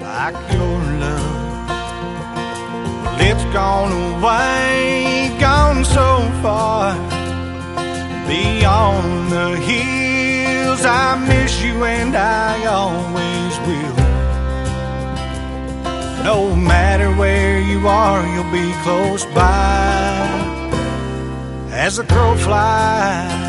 like your love. Well, it's gone away, gone so far beyond the hills. I miss you and I always will. No matter where you are, you'll be close by as the crow flies.